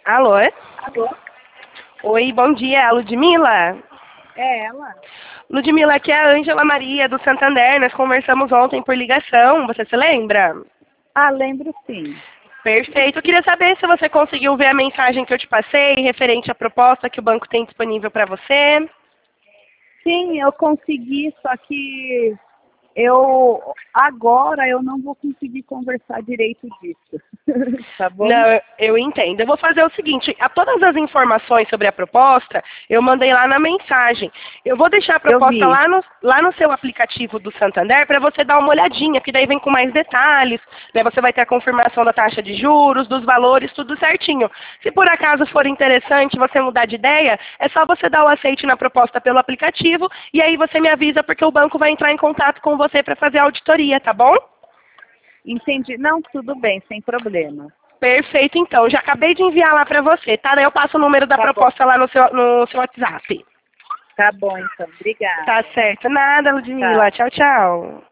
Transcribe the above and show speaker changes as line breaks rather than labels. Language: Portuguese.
Alô?
Alô?
Oi, bom dia, é a Ludmila?
É ela?
Ludmila, aqui é a Ângela Maria do Santander, nós conversamos ontem por ligação, você se lembra?
Ah, lembro sim.
Perfeito, eu queria saber se você conseguiu ver a mensagem que eu te passei referente à proposta que o banco tem disponível para você.
Sim, eu consegui, só que agora eu não vou conseguir conversar direito disso. Tá bom?
Não, eu entendo. Eu vou fazer o seguinte, todas as informações sobre a proposta, eu mandei lá na mensagem. Eu vou deixar a
Eu
proposta
vi.
lá no seu aplicativo do Santander para você dar uma olhadinha, que daí vem com mais detalhes, né? Você vai ter a confirmação da taxa de juros, dos valores, tudo certinho. Se por acaso for interessante você mudar de ideia, é só você dar o aceite na proposta pelo aplicativo e aí você me avisa porque o banco vai entrar em contato com você para fazer a auditoria, tá bom?
Entendi. Não, tudo bem, sem problema.
Perfeito, então. Já acabei de enviar lá para você, tá? Daí eu passo o número da
Tá bom.
proposta lá no seu WhatsApp.
Tá bom, então.
Tá
Obrigada.
certo. Nada, Ludmila.
Tá.
Tchau, tchau.